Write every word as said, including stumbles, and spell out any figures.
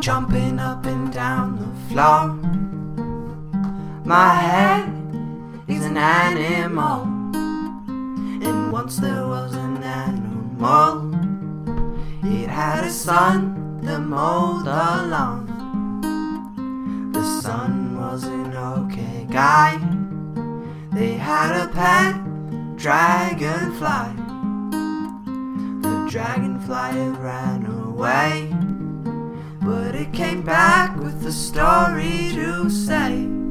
jumping up and down the floor. My head is an animal, and once there was an animal. It had a son that mowed the lawn. The son was an okay guy. They had a pet dragonfly. The dragonfly had ran away, but it came back with a story to say.